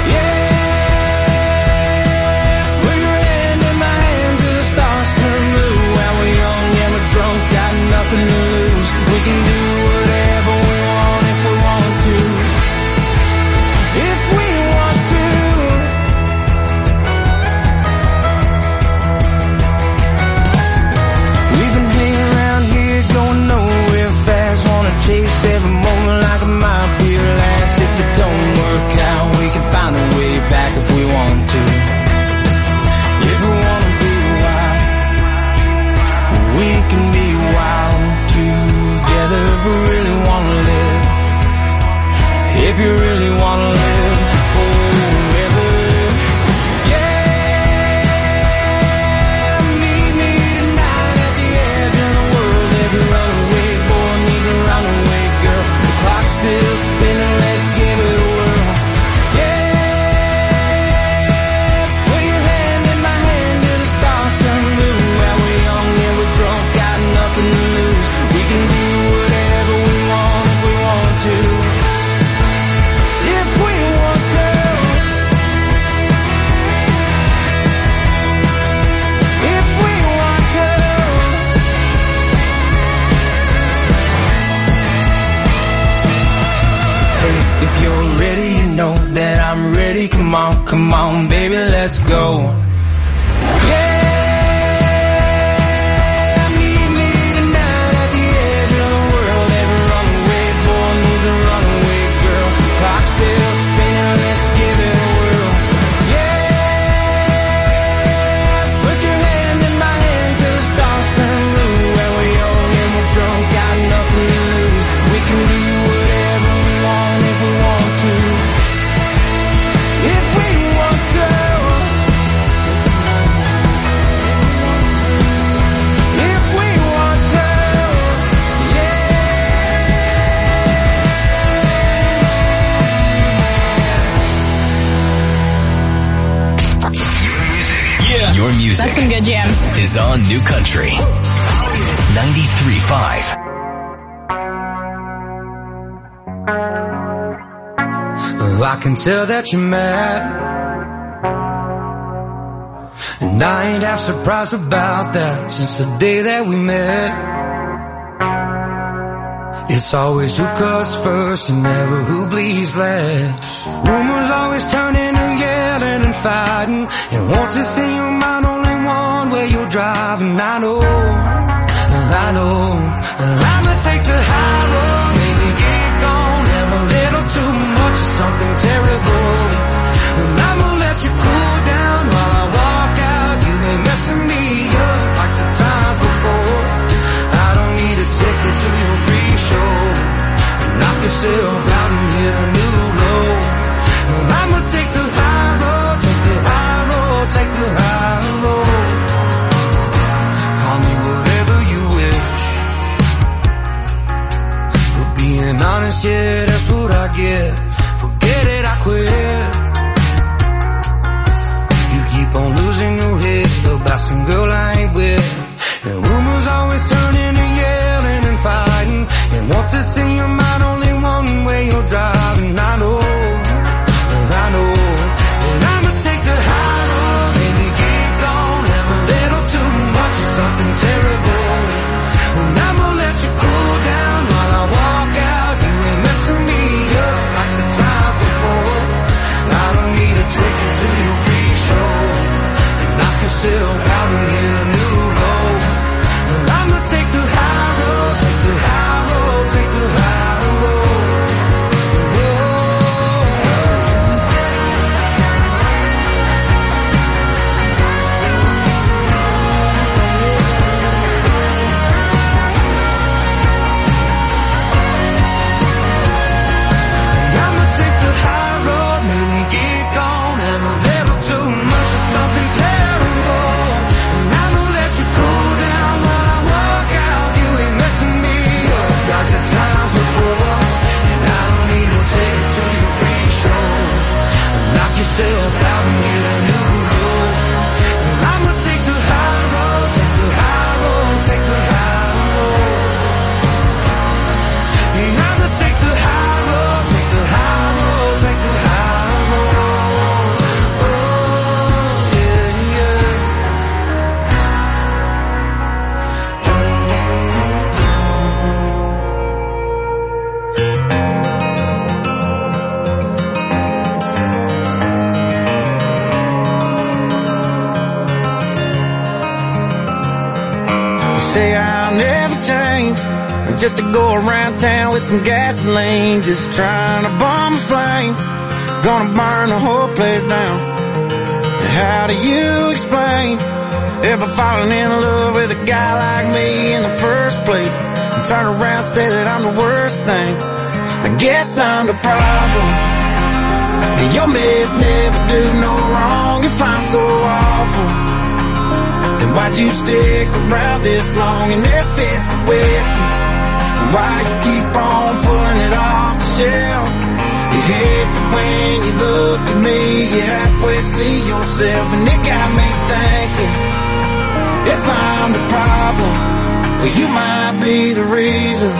Yeah, put your hand in my hand till the stars turn blue. While we're young and we're drunk, got nothing to lose. We can do whatever we want if we want to. If we want to. you really wanna live forever. Yeah, meet me tonight at the edge of the world. Every runaway boy needs a runaway girl. The clock's still spinning, let's give it a whirl. Yeah, put your hand in my hand till the stars turn blue. While we're young and we're drunk, got nothing to lose. We can do whatever we want if we want to. If we want to. If we want to. Hey, if you're ready, you know that I'm ready. Come on, come on, baby, let's go. Your music. That's some good jams. Is on New Country ninety-three point five. Oh, I can tell that you're mad, and I ain't half surprised about that. Since the day that we met, it's always who cuts first and never who bleeds last. Rumors always turn into yelling and fighting, and once it's in your mind, only one way you're driving. I know, I know, I'ma take the high road, maybe get gone, have a little too much of something terrible. And I'ma let you cool down while I walk out. You ain't messing me up like the times before. I don't need a ticket to your free show. Knock yourself out and hit a new low. I'ma take the high road, take the high road, take the high road. Call me whatever you wish. For being honest, yeah, that's what I get. Forget it, I quit. You keep on losing your head about some girl I ain't with. And rumors always turn into yelling and fighting, and once it's in your mind, only one way you're driving. I know, I know, and I'ma take the high road, maybe get gone, have a little too much of something terrible. And I'ma let you cool down while I walk out. You ain't messing me up like the times before. I don't need a ticket to your free show. And knock yourself out and get a new low. I'ma take the high road, take the high road, take the high road. I'ma take the high road, maybe get gone, and a little too much of something terrible. And I'ma let you cool down while I walk out. You ain't messing me up like the times before. And I don't need no ticket to your free show. Knock yourself out and get a new low. I'ma take the high road, take the high road, take the high road. Yeah, I'ma take the high road, take the high road, take the high road. Oh, yeah, yeah. You say I'll never change, just to go around town with some gasoline, just trying to bomb a flame, gonna burn the whole place down. And how do you explain ever falling in love with a guy like me in the first place, and turn around and say that I'm the worst thing I guess I'm the problem. And your mess never do no wrong. If I'm so awful, then why'd you stick around this long and their fist of whiskey? Why you keep on pulling it off the shelf? You hate that when you look at me, you halfway see yourself, and it got me thinking, if I'm the problem, well, you might be the reason.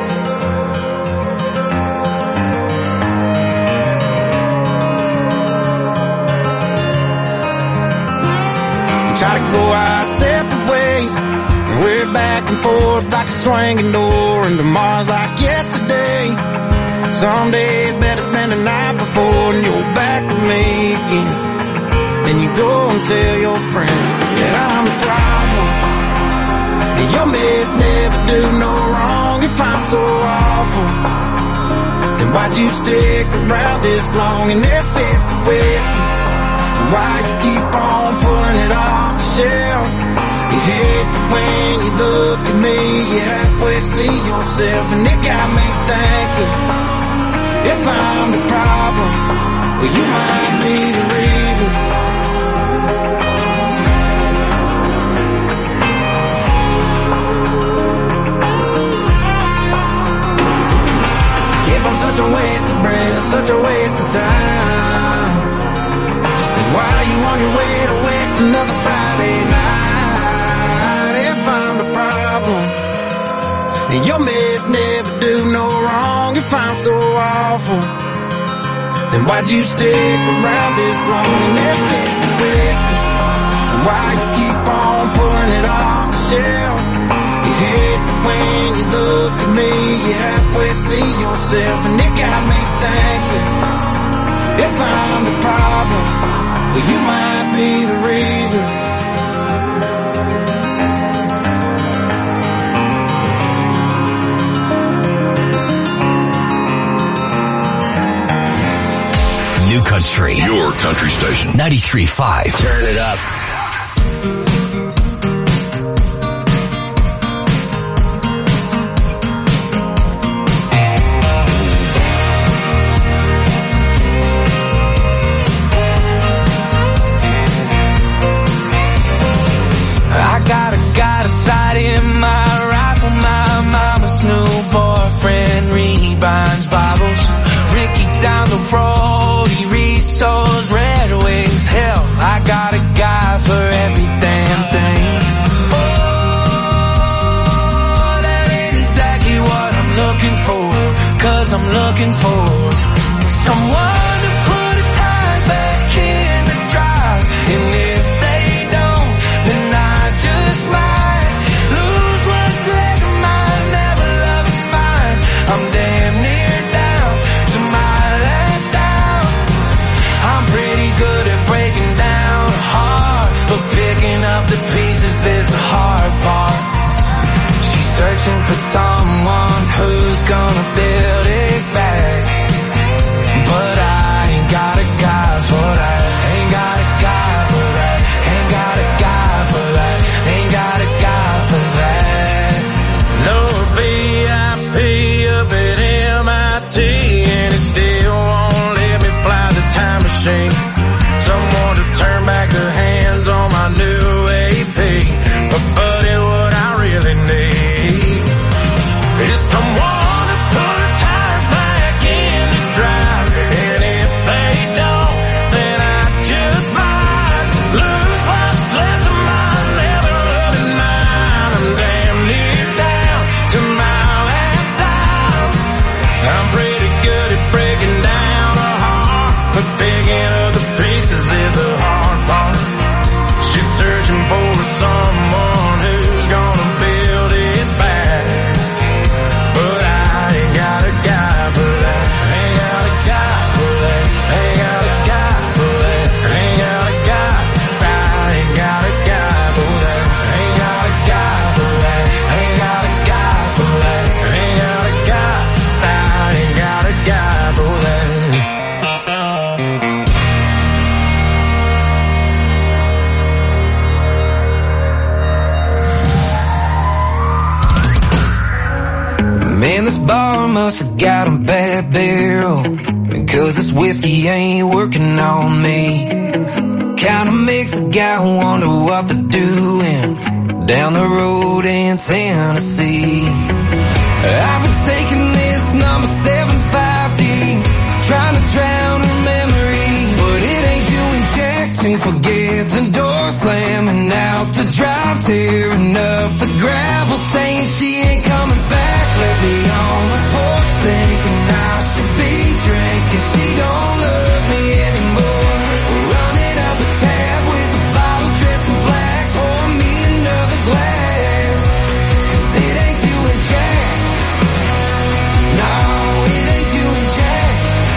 We try to go our separate ways, and we're back and forth like a swinging door, and tomorrow's like yesterday. Some days better than the night before, and you're back with me again. Then you go and tell your friends that I'm the problem. And your mess never do no wrong. If I'm so awful, then why'd you stick around this long and their fist of whiskey? Why you keep on pulling it off the shelf? You hate that when you look at me, you halfway see yourself, and it got me thinking, if I'm the problem, well, you might be the reason. If I'm such a waste of breath, such a waste of time, then why are you on your way to waste another Friday night? If I'm the problem, and your mess never do no wrong. If I'm so awful, then why'd you stick around this long and left it for whiskey? Why you keep on pulling it off the shelf? You hate that when you look at me, you halfway see yourself, and it got me thinking, if I'm the problem, well, you might be the reason. New Country. Your country station. ninety-three point five. Turn it up. I got a, got a sight in my rifle. My mama's new boyfriend rebinds Bibles. Ricky down the road, he reads those Red Wings. Hell, I got a guy for every damn thing. Oh, that ain't exactly what I'm looking for, 'cause I'm looking for someone to put the tires back in the drive. And if they don't, then I just might lose what's left of mine. Never loving mine. I'm damn near down to my last down. I'm pretty good at breaking down a heart, but picking up the pieces is the hard part. She's searching for someone who's gonna build it back, but I ain't got a guy for that. Ain't got a guy for that. Ain't got a guy for that. Ain't got a guy for that. No V I P up at M I T, and it still won't let me fly the time machine. Someone to turn back the hands on my new A P. But buddy, what I really need is someone to put the tires back in the drive. And if they don't, then I just might lose what's left of my never loving mine. I'm damn near down to my last dime. I'm pretty good at breaking down a heart, but picking up the pieces is the hard part. She's searching for someone who's gonna build it back, but Man, this bar must have got a bad barrel, because this whiskey ain't working on me. Kinda makes a guy wonder what they're doing down the road in Tennessee. I've been taking this number seven fifty, trying to drown her memory, but it ain't doing jack to forget the door slamming out the drive, tearing up the gravel, saying she ain't coming back. Let me on the porch thinking I should be drinking. She don't love me anymore. Running up a tab with a bottle dressed in black. Pour me another glass, 'cause it ain't doing jack. No, it ain't doing jack.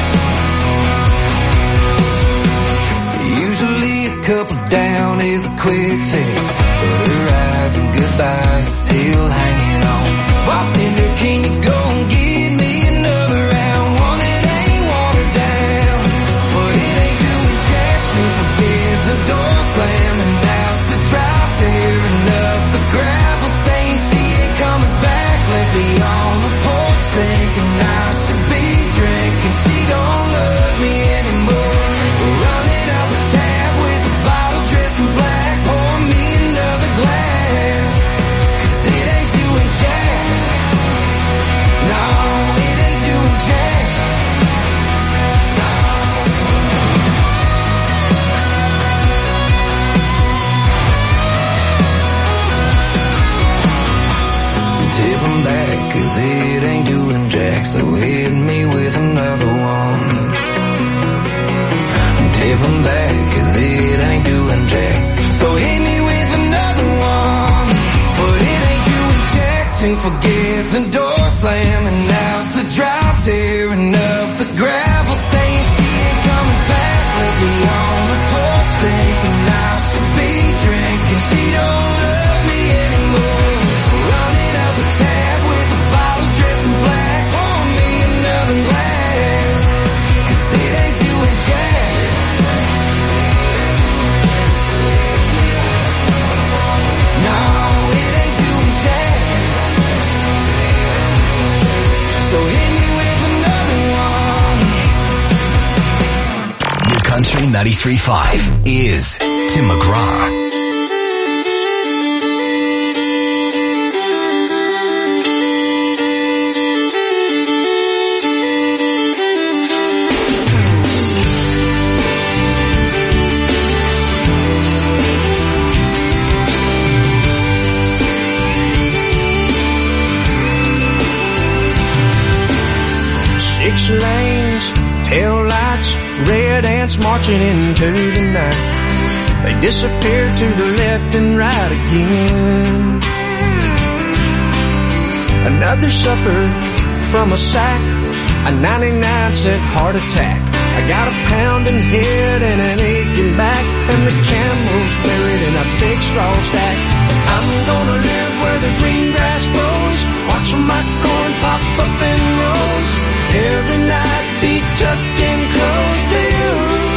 Usually a couple down is a quick fix, but her eyes and goodbye is still hanging on. Bartender, can you go and get me another round? One that ain't watered down, but it ain't doing jack to forget the door slamming out the drive, tearing up the gravel, saying she ain't coming back. Let me on the porch thinking I should be drinking. She don't love me anymore. Running up a tab with a bottle dressed in black. Pour me another glass, 'cause it ain't doing jack. No, it ain't doing jack. Tip 'em back, 'cause it ain't doing jack. So hit me with another one. Tip 'em back, 'cause it ain't doing jack. So hit me with another one. But it ain't doing jack to forget the door slamming out the drive, tearing up the gravel, saying she ain't coming back. Let me on the porch thinking I should be drinking. She don't love me anymore. Running up a tab with a bottle dressed in black. Pour me another glass, 'cause it ain't doing jack. No, it ain't doing jack. So hit me with another one. New Country ninety-three point five is Tim McGraw. Six lanes, tail lights, red ants marching into the night. They disappear to the left and right again. Another supper from a sack, a ninety-nine cent heart attack. I got a pounding head and an aching back, and the camel's buried in a big straw stack. I'm gonna live where the green grass grows, watching my corn pop up in rows. Every night be tucked in close to you.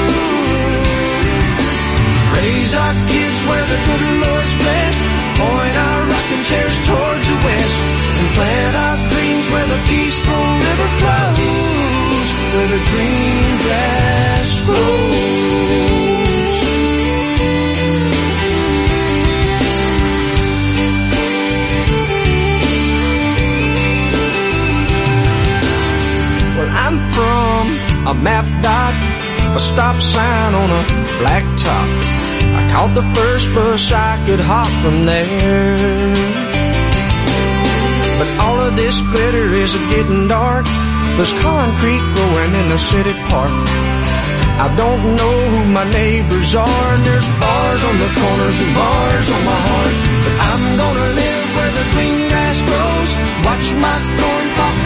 Raise our kids where the good Lord's blessed. Point our rocking chairs towards the west. And plant our dreams where the peaceful river flows. Where the green grass grows. Well, I'm from a map dot, a stop sign on a black top. I caught the first bus I could hop from there. But all of this glitter is getting dark. There's concrete growing in the city park. I don't know who my neighbors are, and there's bars on the corners and bars on my heart. But I'm gonna live where the green grass grows, watch my corn pop